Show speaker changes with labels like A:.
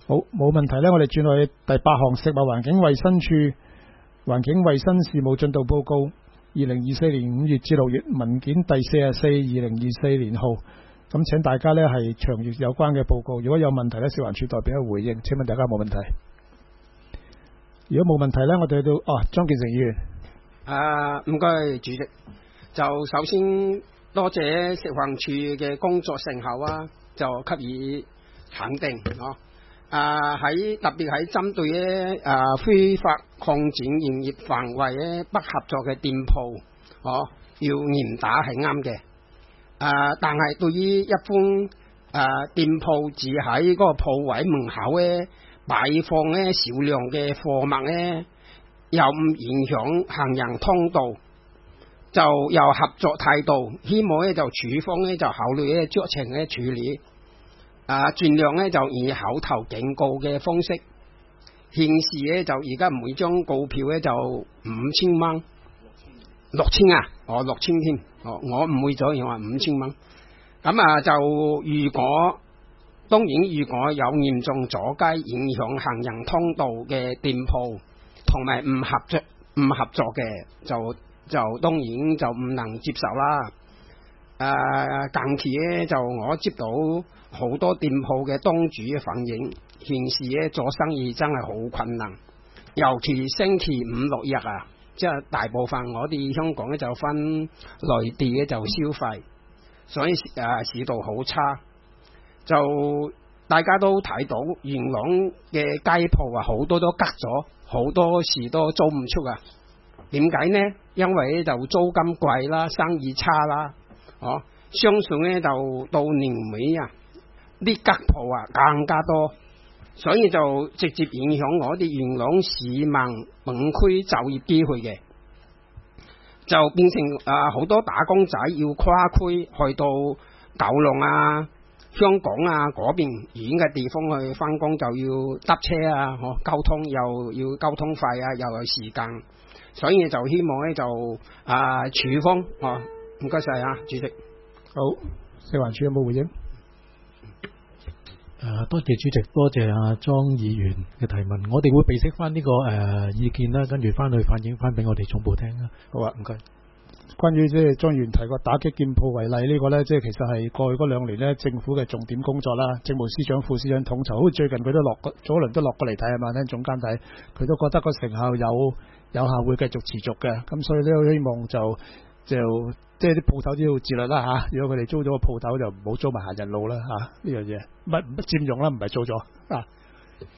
A: 好，冇問題呢，我哋轉去第8項食物環境衛生署環境衛生事務進度報告，2024年5月至6月文件第442024年號。咁請大家呢係詳閱有關嘅報告，如果有問題呢，食環署代表去回應。請問大家有冇問題？如果冇問題呢，我哋到莊建成議員。
B: 唔該主席，就首先多謝食環署嘅工作成效啊，就給予肯定喺特別喺針對咧非法擴展營業範圍咧不合作嘅店鋪，要嚴打係啱嘅。但係對於一般店鋪只喺嗰個鋪位門口咧擺放咧少量嘅貨物咧，又唔影響行人通道，就有合作態度，希望咧就處方咧就考慮咧酌情咧處理。盡量咧就以口頭警告嘅方式顯示咧，就而家每張告票咧就5000蚊，6000啊，6000添，我唔會咗，又話5000蚊。咁就如果當然如果有嚴重阻街影響行人通道嘅店鋪，同埋唔合作嘅，就當然就唔能接受啦。近期咧就我接到好多店鋪嘅東主嘅反映，顯示咧做生意真係好困難，尤其星期5、6日即係大部分我哋香港咧就分內地咧就消費，所以市道好差。就大家都睇到元朗嘅街鋪好多都吉咗，好多時都租唔出啊。點解呢？因為就租金貴啦，生意差啦。相信咧就到年尾啲吉鋪更加多，所以就直接影響我哋元朗市民本區就業機會嘅，就變成好多打工仔要跨區去到九龍香港嗰邊遠嘅地方去返工，就要搭車交通又要交通費又有時間，所以就希望咧就處方唔該晒主席。
A: 好，食環署有冇回應？
C: 多謝主席，多謝莊議員嘅提問，我哋會備悉翻呢個意見啦，跟住翻去反映翻俾我哋總部聽啦。
A: 好唔該。關於即係莊議員提過打擊店鋪為例呢個呢，即係其實係過去嗰2年呢政府嘅重點工作啦。政務司長、副司長統籌，好似最近佢都早輪都落過嚟睇係嘛，聽總監睇，佢都覺得個成效有效會繼續持續嘅。咁所以呢，希望就即係啲鋪頭都要自律啦如果佢哋租咗個鋪頭就唔好租埋行人路啦呢樣嘢，唔佔用啦，唔係租咗